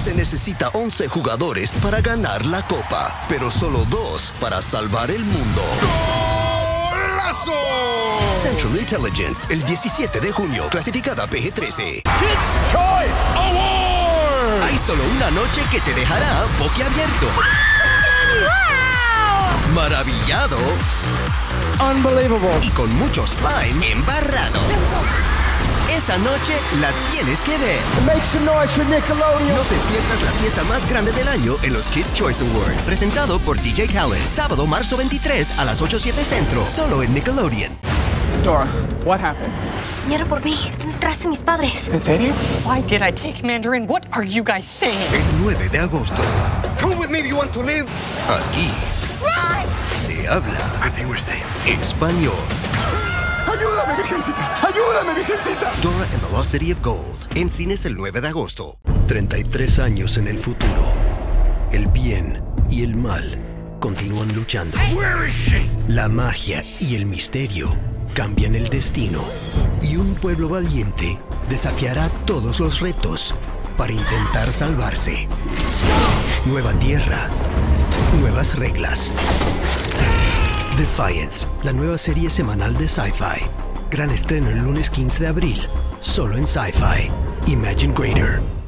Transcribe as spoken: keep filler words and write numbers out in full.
Se necesita once jugadores para ganar la copa, pero solo dos para salvar el mundo. ¡Golazo! Central Intelligence, el diecisiete de junio, clasificada P G trece. Kids Choice Award. Hay solo una noche que te dejará boquiabierto. ¡Wow! Maravillado. Unbelievable. Y con mucho slime embarrado. Esa noche la tienes que ver. Make some noise for Nickelodeon. No te pierdas la fiesta más grande del año en los Kids Choice Awards. Presentado por D J Khaled. Sábado, marzo veintitrés a las ocho siete Centro. Solo en Nickelodeon. Dora, what happened? Vinieron por mí. Están detrás de mis padres. ¿En serio? Why did I take Mandarin? What are you guys saying? El nueve de agosto. Come with me if you want to live. Aquí. Se habla. I think we're safe. Español. ¡Ayúdame, virgencita! ¡Ayúdame, virgencita! Dora and the Lost City of Gold. En cines el nueve de agosto. treinta y tres años en el futuro. El bien y el mal continúan luchando. Where is she? La magia y el misterio cambian el destino. Y un pueblo valiente desafiará todos los retos para intentar salvarse. Nueva tierra. Nuevas reglas. Defiance, la nueva serie semanal de Sci-Fi. Gran estreno el lunes quince de abril, solo en Sci-Fi. Imagine Greater.